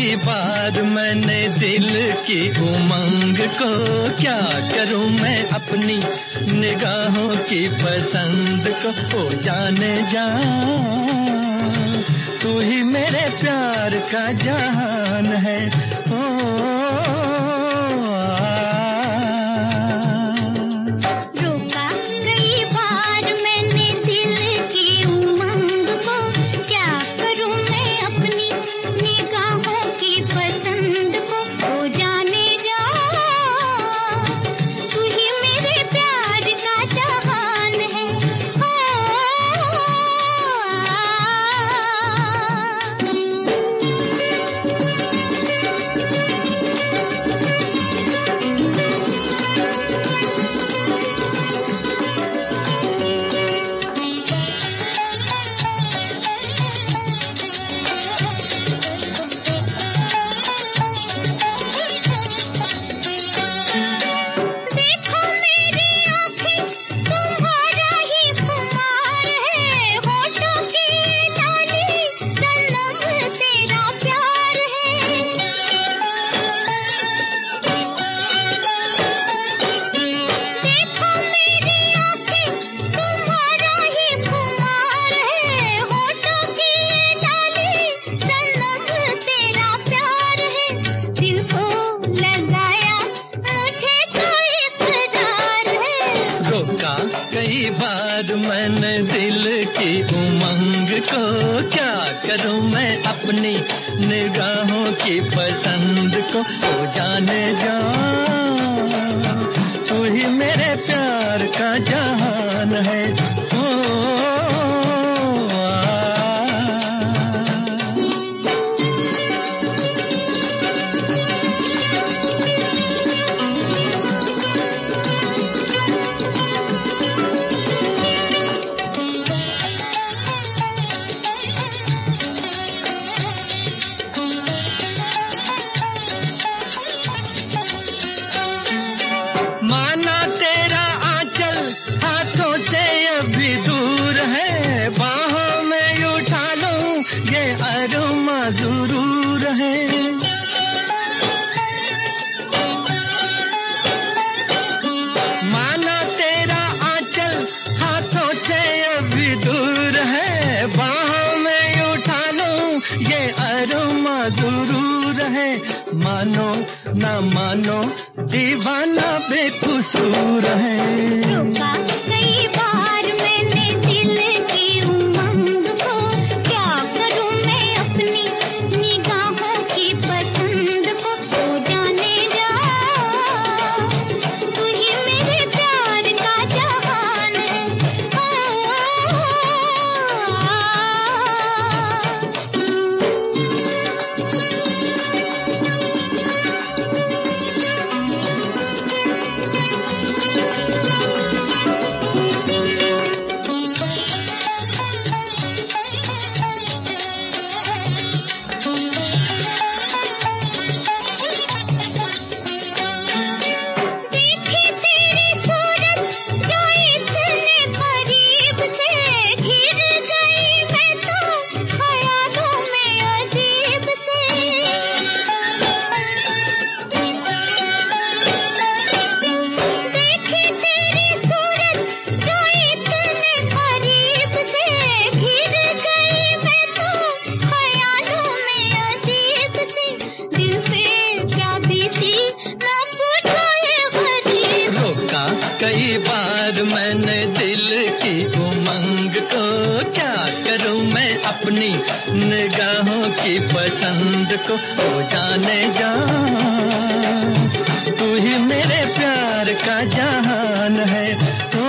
कई बार मैंने दिल की उमंग को, क्या करूं मैं अपनी निगाहों की पसंद को। ओ जाने जा, तू ही मेरे प्यार का जहान है। रोका कई बार मैंने दिल की उमंग को, क्या करूं मैं अपनी निगाहों की पसंद को। ओ जाने जा, तू ही मेरे प्यार का जहान है। कई बार मैंने दिल की उमंग को, क्या करूं मैं अपनी निगाहों की पसंद को। ओ जाने जा, तू ही मेरे प्यार का जहान है। माना तेरा आंचल हाथों से अभी दूर है, बाहों में उठा लूं ये अरमा जरूर है। माना तेरा आंचल हाथों से अभी दूर है, बाहों में उठा लूं ये अरमा जरूर है। मानो ना मानो दीवाना बेकसूर है। रोका कई बार मैंने दिल की उमंग को, क्या करूं मैं अपनी निगाहों की पसंद को। ओ जाने जा, तू ही मेरे प्यार का जहान है। कई बार मैंने दिल की उमंग को, क्या करूं मैं अपनी निगाहों की पसंद को। ओ जाने जा, तू ही मेरे प्यार का जहान है।